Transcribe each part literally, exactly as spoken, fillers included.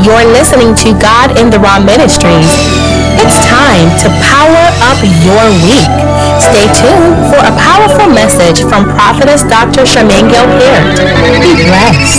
You're listening to God in the Raw Ministries. It's time to power up your week. Stay tuned for a powerful message from Prophetess Doctor Charmaine Gilpert. Be blessed.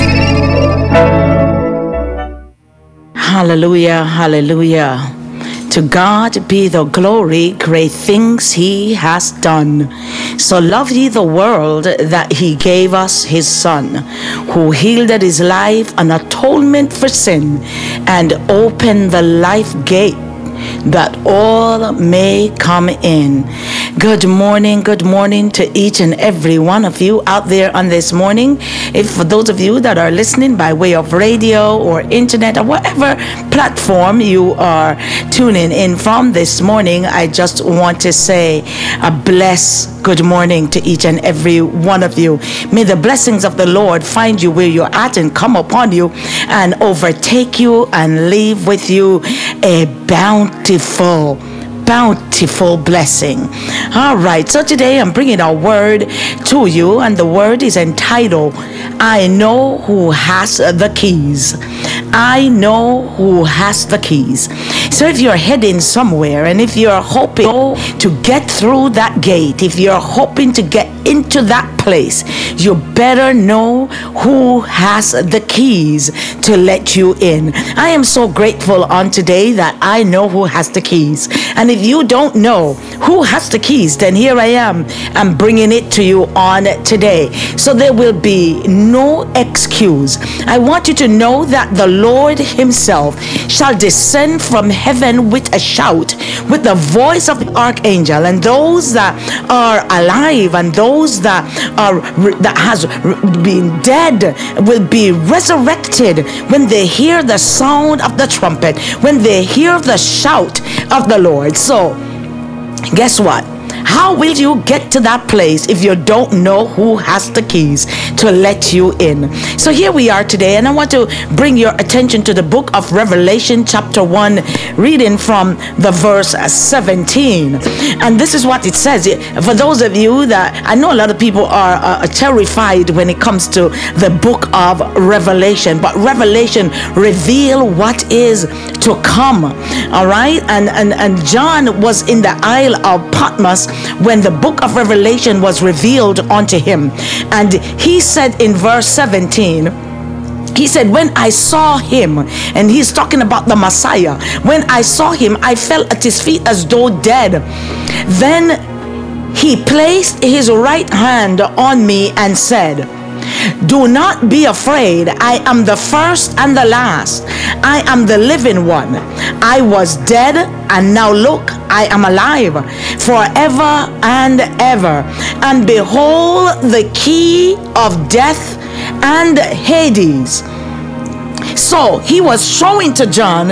Hallelujah, hallelujah. To God be the glory, great things he has done. So love ye the world that he gave us his son, who yielded his life an atonement for sin and opened the life gate that all may come in. Good morning, good morning to each and every one of you out there on this morning. If for those of you that are listening by way of radio or internet or whatever platform you are tuning in from this morning, I just want to say a bless good morning to each and every one of you. May the blessings of the Lord find you where you're at and come upon you and overtake you and leave with you a bountiful bountiful blessing. All right, so today I'm bringing a word to you, and the word is entitled, I know who has the keys. I know who has the keys. So if you're heading somewhere, and if you're hoping to get through that gate, if you're hoping to get into that place, you better know who has the keys to let you in. I am so grateful on today that I know who has the keys. And if you don't know who has the keys, then here I am. I'm bringing it to you on today. So there will be no excuse. I want you to know that the Lord himself shall descend from heaven with a shout, with the voice of the archangel, and those that are alive and those that are that has been dead will be resurrected when they hear the sound of the trumpet, when they hear the shout of the Lord. So guess what? How will you get to that place if you don't know who has the keys to let you in? So here we are today, and I want to bring your attention to the book of Revelation chapter one, reading from the verse seventeen. And this is what it says. For those of you that, I know a lot of people are uh, terrified when it comes to the book of Revelation, but Revelation reveal what is to come. All right, and and and John was in the Isle of Patmos when the book of Revelation was revealed unto him, and he said in verse seventeen, he said, when I saw him, and he's talking about the Messiah, when I saw him, I fell at his feet as though dead. Then he placed his right hand on me and said, do not be afraid. I am the first and the last. I am the living one. I was dead, and now look, I am alive forever and ever. And behold, the key of death and Hades. So he was showing to John,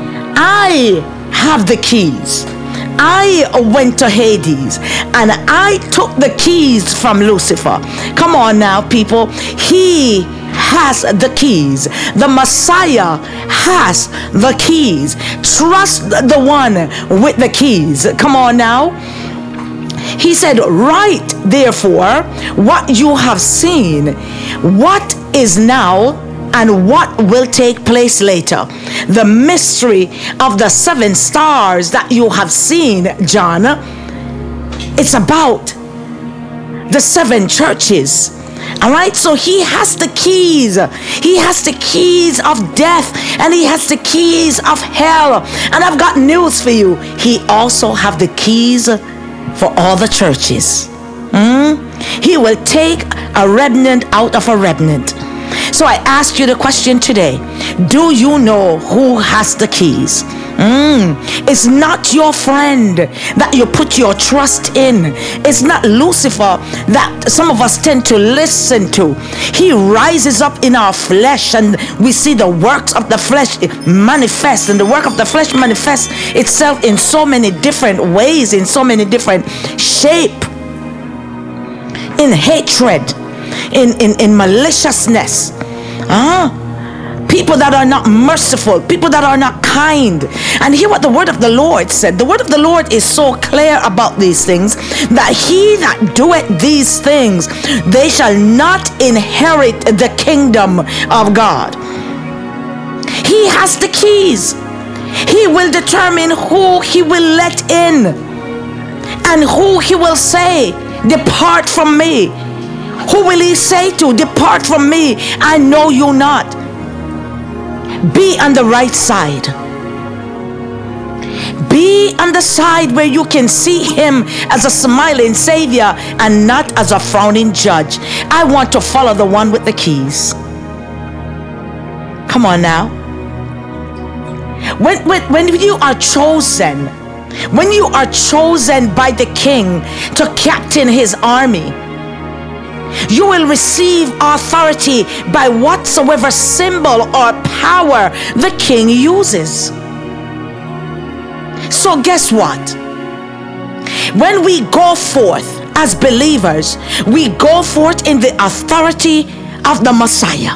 I have the keys. I went to Hades and I took the keys from Lucifer. Come on now, people. He has the keys. The Messiah has the keys. Trust the one with the keys. Come on now. He said, write therefore what you have seen, what is now and what will take place later. The mystery of the seven stars that you have seen, John, it's about the seven churches. All right, so he has the keys. He has the keys of death, and he has the keys of hell. And I've got news for you. He also have the keys for all the churches. Mm? He will take a remnant out of a remnant. So I ask you the question today, do you know who has the keys? Mm, it's not your friend that you put your trust in. It's not Lucifer that some of us tend to listen to. He rises up in our flesh, and we see the works of the flesh manifest, and the work of the flesh manifests itself in so many different ways, in so many different shape, in hatred, in, in, in maliciousness. Ah, people that are not merciful, people that are not kind. And hear what the word of the Lord said. The word of the Lord is so clear about these things, that he that doeth these things, they shall not inherit the kingdom of God. He has the keys. He will determine who he will let in and who he will say, depart from me. Who will he say to, depart from me, I know you not. Be on the right side. Be on the side where you can see him as a smiling savior and not as a frowning judge. I want to follow the one with the keys. Come on now. When, when, when you are chosen, when you are chosen by the king to captain his army, you will receive authority by whatsoever symbol or power the king uses. So guess what? When we go forth as believers, we go forth in the authority of the Messiah.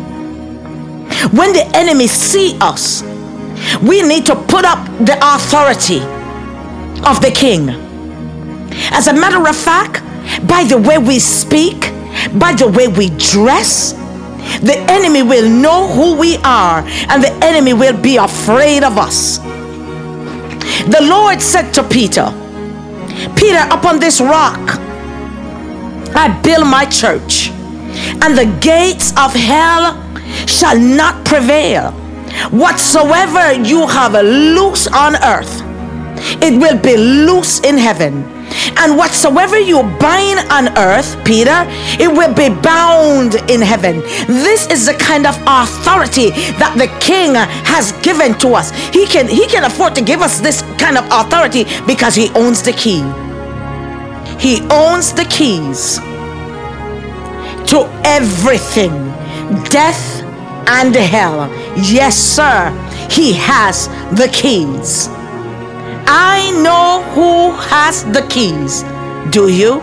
When the enemy see us, we need to put up the authority of the king. As a matter of fact, by the way we speak, by the way we dress, the enemy will know who we are, and the enemy will be afraid of us. The Lord said to Peter, Peter, upon this rock I build my church, and the gates of hell shall not prevail. Whatsoever you have loose on earth, it will be loose in heaven. And whatsoever you bind on earth, Peter, it will be bound in heaven. This is the kind of authority that the king has given to us. He can, he can afford to give us this kind of authority because he owns the key. He owns the keys to everything, death and hell. Yes, sir, he has the keys. I know who has the keys. Do you?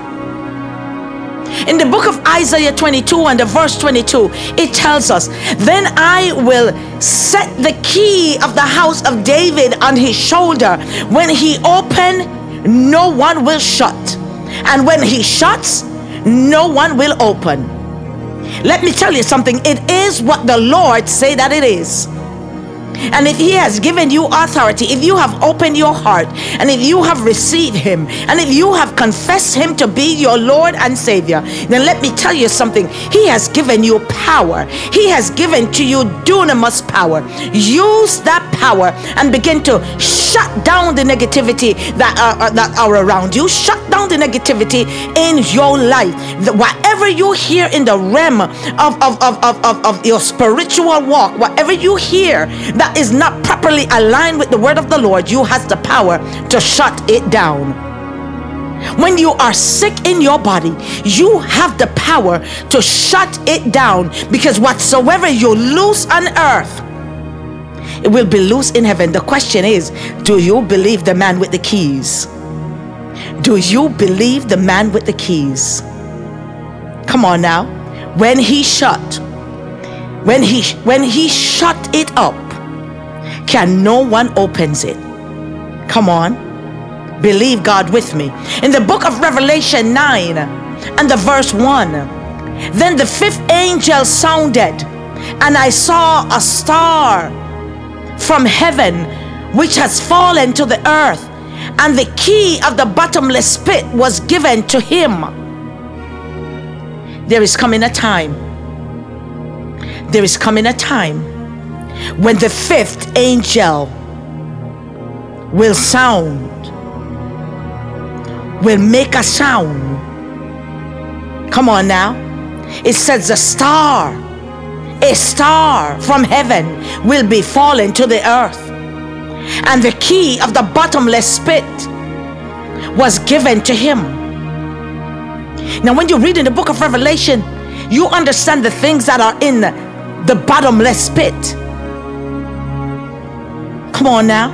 In the book of Isaiah twenty-two and the verse twenty-two, it tells us, then I will set the key of the house of David on his shoulder. When he open, no one will shut, and when he shuts, no one will open. Let me tell you something. It is what the Lord say that it is. And if he has given you authority, if you have opened your heart, and if you have received him, and if you have confessed him to be your Lord and Savior, then let me tell you something. He has given you power. He has given to you dunamis power. Use that power and begin to shut down the negativity that are, that are around you. Shut down the negativity in your life. The, whatever you hear in the realm of, of, of, of, of, of your spiritual walk, whatever you hear that is not properly aligned with the word of the Lord, you have the power to shut it down. When you are sick in your body, you have the power to shut it down, because whatsoever you loose on earth, it will be loose in heaven. The question is, do you believe the man with the keys? Do you believe the man with the keys? Come on now. When he shut, when he when he shut it up, can no one opens it? Come on, believe God with me. In the book of Revelation nine and the verse one, then the fifth angel sounded, and I saw a star from heaven which has fallen to the earth, and the key of the bottomless pit was given to him. There is coming a time, there is coming a time when the fifth angel will sound, will make a sound. Come on now. It says a star, a star from heaven will be fallen to the earth, and the key of the bottomless pit was given to him. Now when you read in the book of Revelation, you understand the things that are in the bottomless pit. Come on now.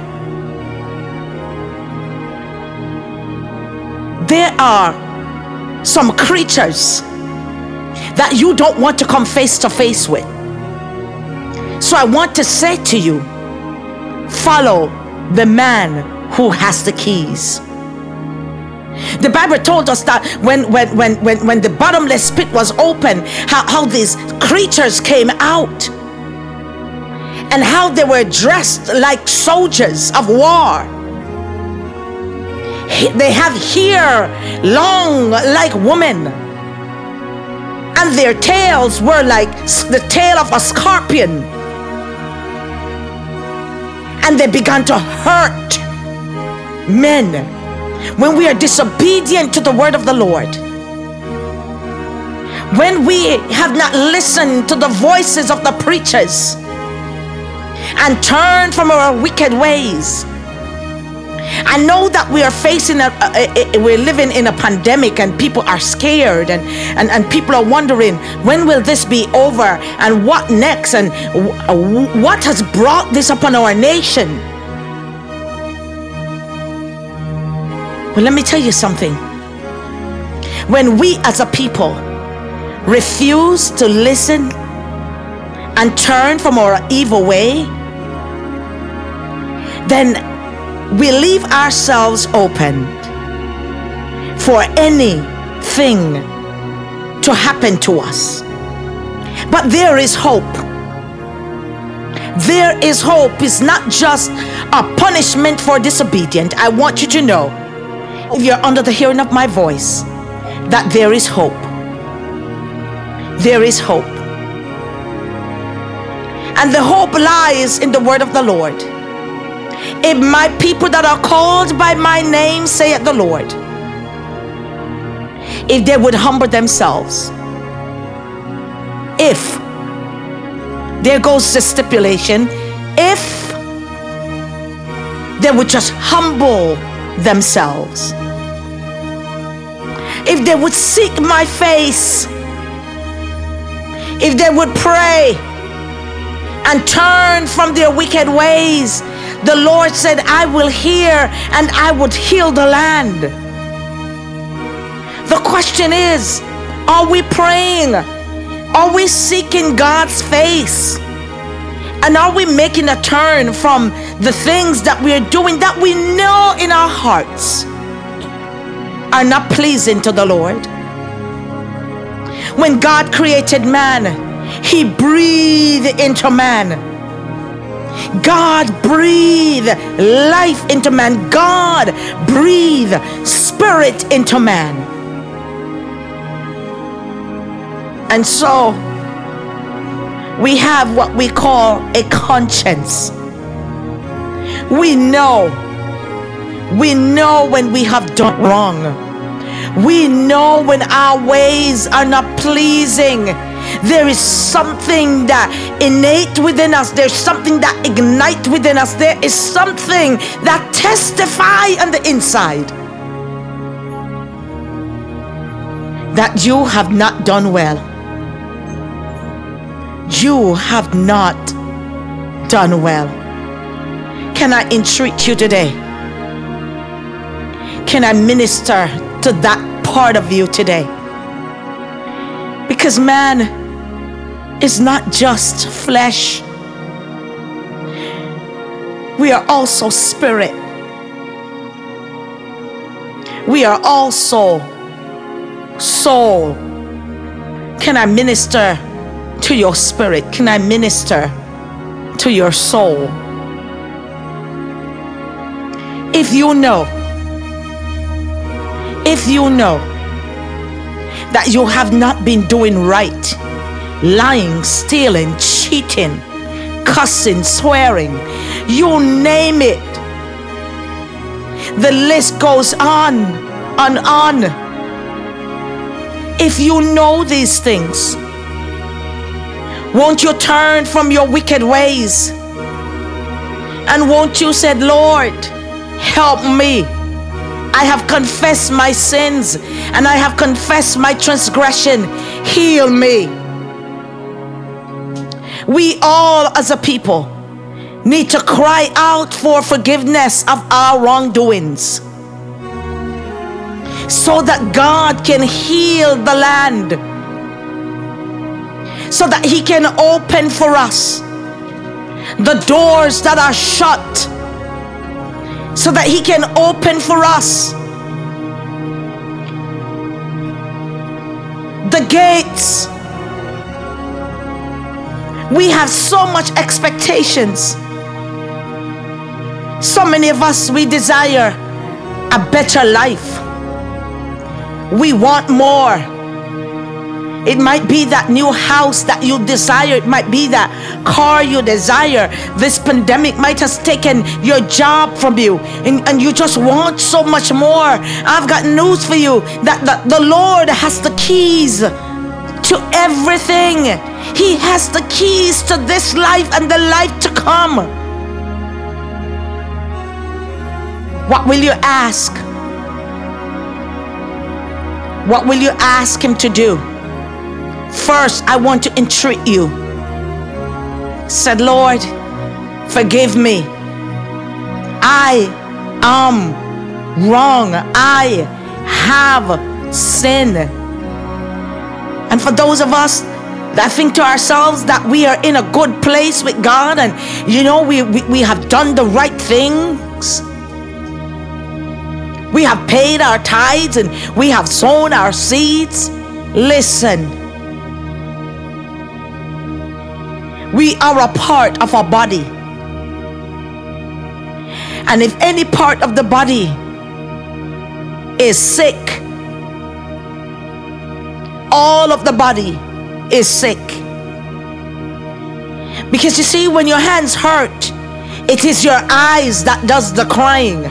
There are some creatures that you don't want to come face to face with. So I want to say to you, follow the man who has the keys. The Bible told us that when when when when, when the bottomless pit was open, how, how these creatures came out. and how they were dressed like soldiers of war. They have hair long like women, and their tails were like the tail of a scorpion. And they began to hurt men when we are disobedient to the word of the Lord. When we have not listened to the voices of the preachers and turned from our wicked ways. I know that we are facing a, a, a we're living in a pandemic, and people are scared, and, and, and people are wondering, when will this be over, and what next, and w- what has brought this upon our nation? Well, let me tell you something. When we as a people refuse to listen and turn from our evil way, then we leave ourselves open for anything to happen to us. But there is hope. There is hope. It's not just a punishment for disobedience. I want you to know, if you're under the hearing of my voice, that there is hope. There is hope. And the hope lies in the word of the Lord. If my people that are called by my name, saith the Lord, if they would humble themselves, if, there goes the stipulation, if they would just humble themselves, if they would seek my face, if they would pray and turn from their wicked ways, the Lord said, I will hear and I would heal the land. The question is, are we praying? Are we seeking God's face? And are we making a turn from the things that we are doing that we know in our hearts are not pleasing to the Lord? When God created man, he breathed into man. God breathed life into man. God breathed spirit into man. And so we have what we call a conscience. We know. We know when we have done wrong. We know when our ways are not pleasing. There is something that innate within us. There's something that ignites within us. There is something that testifies on the inside that you have not done well. You have not done well. Can I entreat you today? Can I minister to that part of you today? Because man is not just flesh. We are also spirit. We are also soul. Can I minister to your spirit? Can I minister to your soul? If you know, if you know that you have not been doing right, lying, stealing, cheating, cussing, swearing, you name it, the list goes on and on. If you know these things, won't you turn from your wicked ways? And won't you say, Lord, help me. I have confessed my sins and I have confessed my transgression. Heal me. We all as a people need to cry out for forgiveness of our wrongdoings, so that God can heal the land, so that he can open for us the doors that are shut, so that he can open for us the gates We have so much expectations. So many of us, we desire a better life. We want more. It might be that new house that you desire. It might be that car you desire. This pandemic might have taken your job from you, and, and you just want so much more. I've got news for you, that the, the Lord has the keys to everything. He has the keys to this life and the life to come. What will you ask? What will you ask him to do? First, I want to entreat you. Said, Lord, forgive me. I am wrong. I have sinned. And for those of us that think to ourselves that we are in a good place with God, and you know, we, we, we have done the right things. We have paid our tithes and we have sown our seeds. Listen. We are a part of a body. And if any part of the body is sick, all of the body is sick. Because you see, when your hands hurt, it is your eyes that does the crying.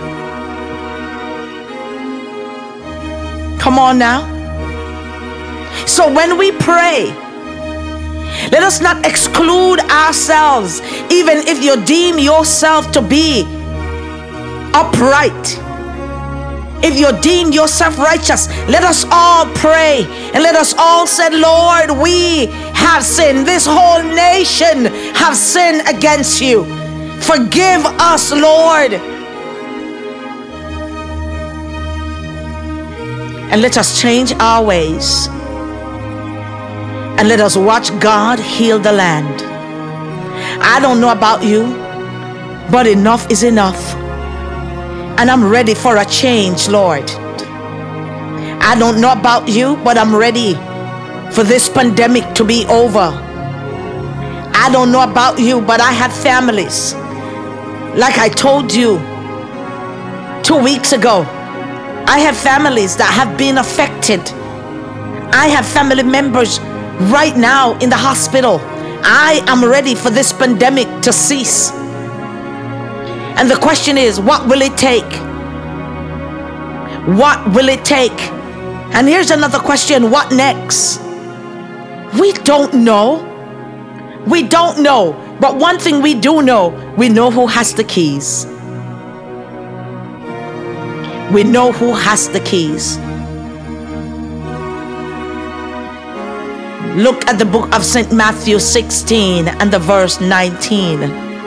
Come on now. So when we pray, let us not exclude ourselves, even if you deem yourself to be upright. If you deem yourself righteous, let us all pray and let us all say, Lord, we have sinned. This whole nation have sinned against you. Forgive us, Lord. And let us change our ways. And let us watch God heal the land. I don't know about you, but enough is enough. And I'm ready for a change, Lord. I don't know about you, but I'm ready for this pandemic to be over. I don't know about you, but I have families. Like I told you two weeks ago, I have families that have been affected. I have family members right now in the hospital. I am ready for this pandemic to cease. And the question is, what will it take? What will it take? And here's another question, what next? We don't know. We don't know. But one thing we do know, we know who has the keys. We know who has the keys. Look at the book of Saint Matthew sixteen and the verse nineteen.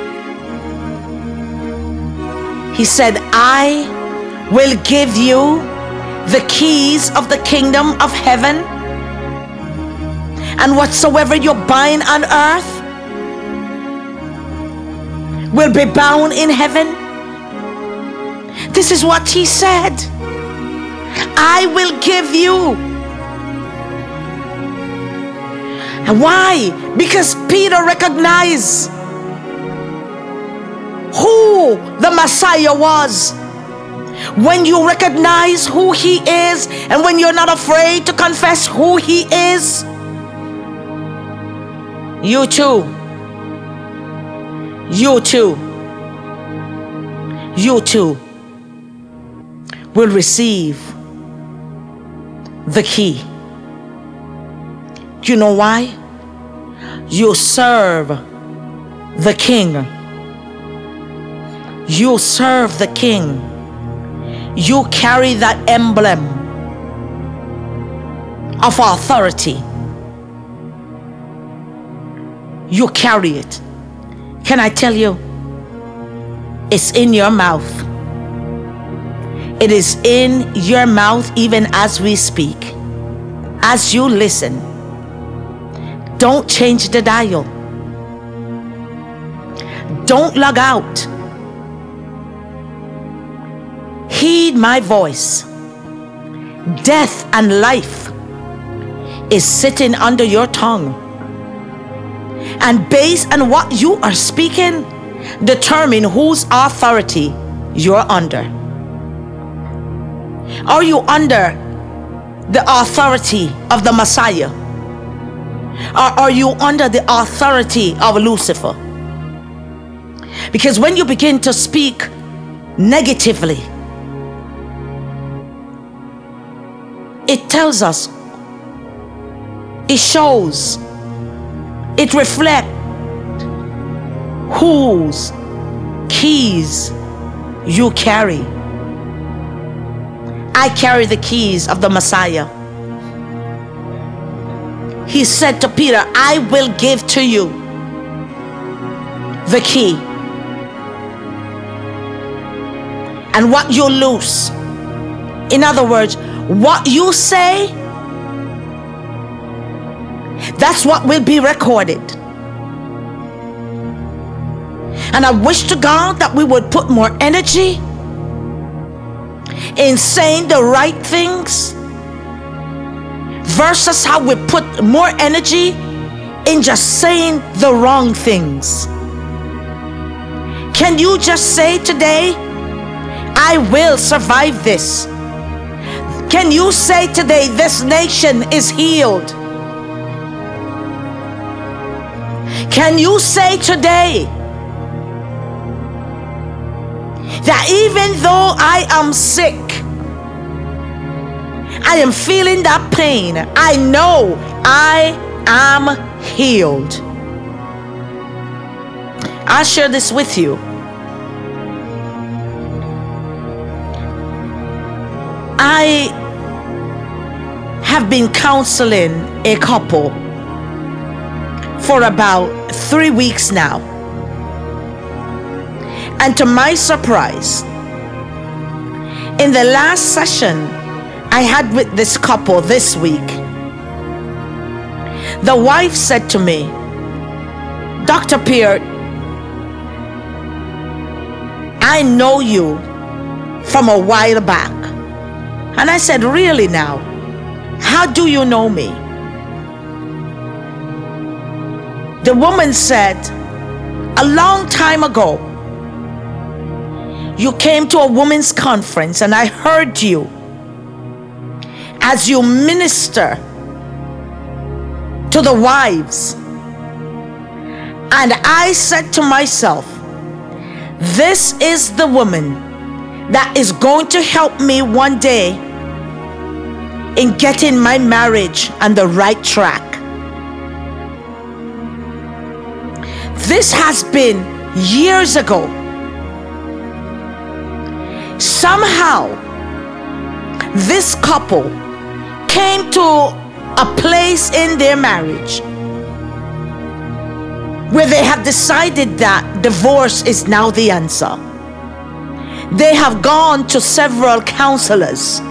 He said, I will give you the keys of the kingdom of heaven, and whatsoever you bind on earth will be bound in heaven. This is what he said. I will give you. And why? Because Peter recognized who the Messiah was. When you recognize who he is, and when you're not afraid to confess who he is, you too, you too, you too will receive the key. Do you know why? You serve the King. You serve the King. You carry that emblem of authority. You carry it. Can I tell you? It's in your mouth. It is in your mouth even as we speak. As you listen, don't change the dial. Don't log out. Heed my voice. Death and life is sitting under your tongue. And based on what you are speaking, determine whose authority you're under. Are you under the authority of the Messiah? Or are you under the authority of Lucifer? Because when you begin to speak negatively, it tells us, it shows, it reflects whose keys you carry. I carry the keys of the Messiah. He said to Peter, I will give to you the key. And what you loose, in other words, what you say, that's what will be recorded. And I wish to God that we would put more energy in saying the right things versus how we put more energy in just saying the wrong things. Can you just say today, I will survive this? Can you say today, this nation is healed? Can you say today that even though I am sick, I am feeling that pain, I know I am healed? I'll share this with you. I have been counseling a couple for about three weeks now. And to my surprise, in the last session I had with this couple this week, the wife said to me, Doctor Peart, I know you from a while back. And I said, really now? How do you know me? The woman said, a long time ago, you came to a women's conference and I heard you as you minister to the wives. And I said to myself, this is the woman that is going to help me one day in getting my marriage on the right track. This has been years ago. Somehow, this couple came to a place in their marriage where they have decided that divorce is now the answer. They have gone to several counselors,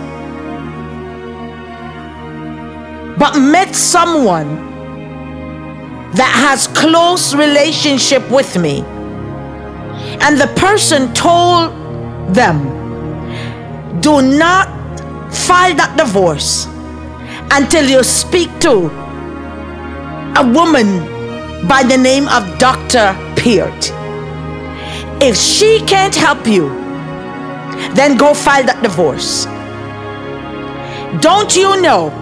but met someone that has close relationship with me, and the person told them, do not file that divorce until you speak to a woman by the name of Doctor Peart. If she can't help you, then go file that divorce. Don't you know,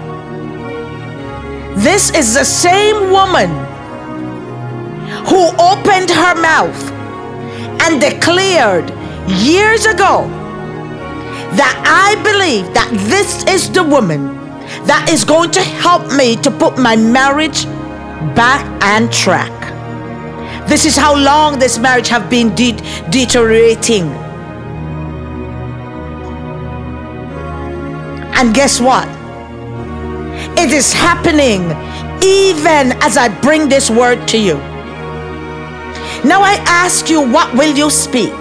this is the same woman who opened her mouth and declared years ago that I believe that this is the woman that is going to help me to put my marriage back on track. This is how long this marriage have been de- deteriorating. And guess what? It is happening even as I bring this word to you. Now I ask you, what will you speak?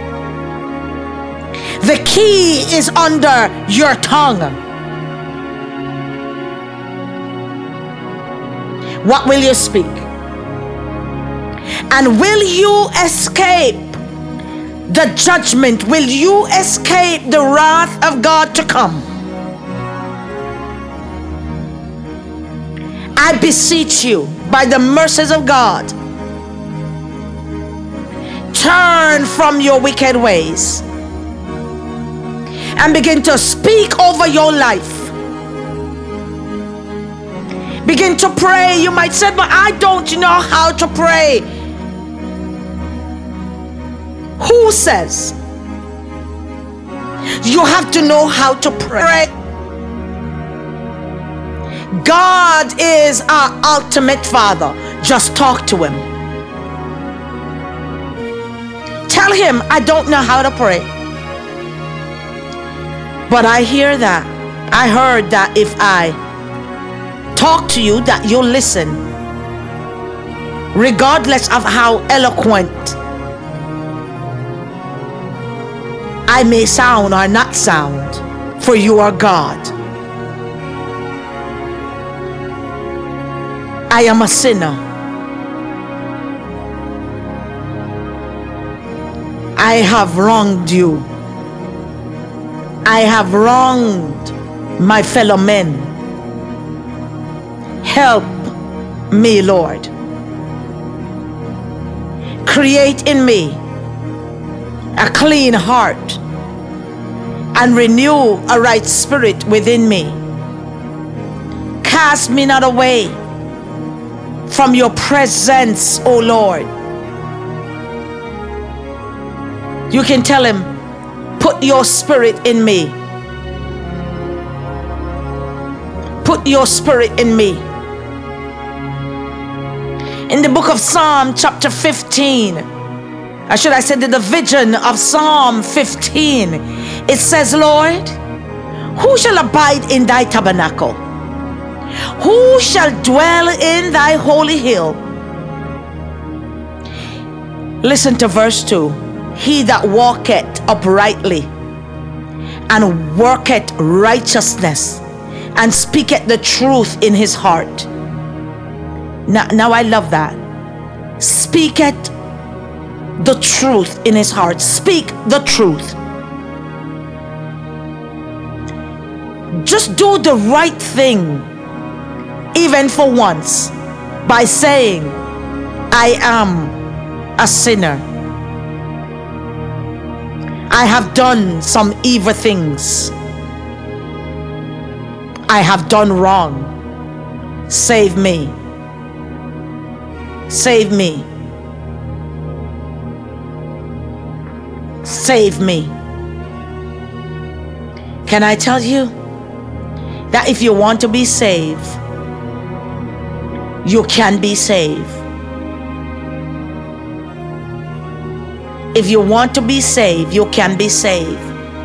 The key is under your tongue. What will you speak? And will you escape the judgment? Will you escape the wrath of God to come? I beseech you, by the mercies of God, turn from your wicked ways and begin to speak over your life. Begin to pray. You might say, but I don't know how to pray. Who says you have to know how to pray? God is our ultimate Father. Just talk to him. Tell him, I don't know how to pray, but I hear that. I heard that if I talk to you, that you'll listen, regardless of how eloquent I may sound or not sound, for you are God. I am a sinner. I have wronged you. I have wronged my fellow men. Help me, Lord. Create in me a clean heart and renew a right spirit within me. Cast me not away from your presence, O Lord. You can tell him, put your spirit in me. Put your spirit in me. In the book of Psalm chapter fifteen, or should I say the division of Psalm fifteen, it says, Lord, who shall abide in thy tabernacle? Who shall dwell in thy holy hill? Listen to verse two. He that walketh uprightly and worketh righteousness and speaketh the truth in his heart. Now, now I love that. Speaketh the truth in his heart. Speak the truth. Just do the right thing, even for once, by saying, I am a sinner. I have done some evil things. I have done wrong. Save me. Save me. Save me. Can I tell you that if you want to be saved, you can be saved. If you want to be saved, you can be saved.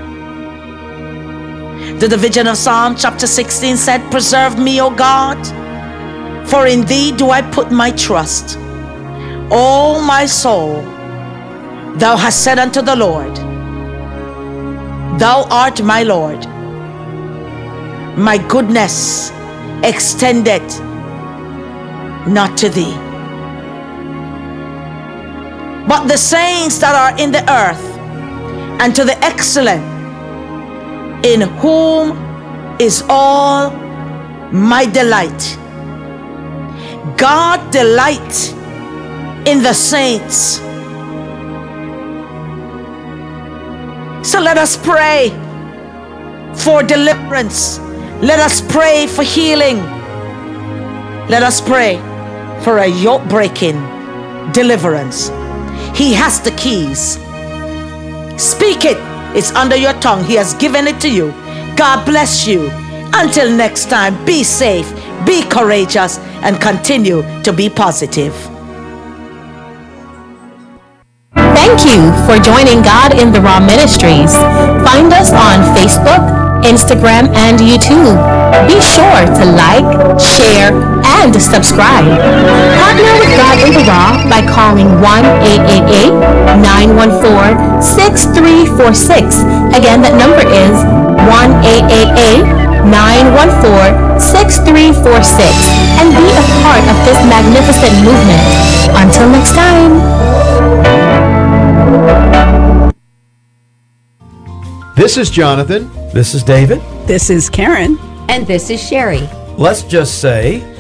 The division of Psalm chapter sixteen said, preserve me, O God, for in thee do I put my trust. O my soul, thou hast said unto the Lord, thou art my Lord. My goodness extendeth not to thee. But the saints that are in the earth, and to the excellent, in whom is all my delight. God delight in the saints. So let us pray for deliverance. Let us pray for healing. Let us pray for a yoke breaking deliverance. He has the keys. Speak it. It's under your tongue. He has given it to you. God bless you. Until next time, be safe, be courageous, and continue to be positive. Thank you for joining God in the Raw Ministries. Find us on Facebook, Instagram, and YouTube. Be sure to like, share, and subscribe. Partner with God in the Raw by calling one eight eight eight, nine one four, six three four six. Again, that number is one eight eight eight, nine one four, six three four six. And be a part of this magnificent movement. Until next time. This is Jonathan. This is David. This is Karen. And this is Sherry. Let's just say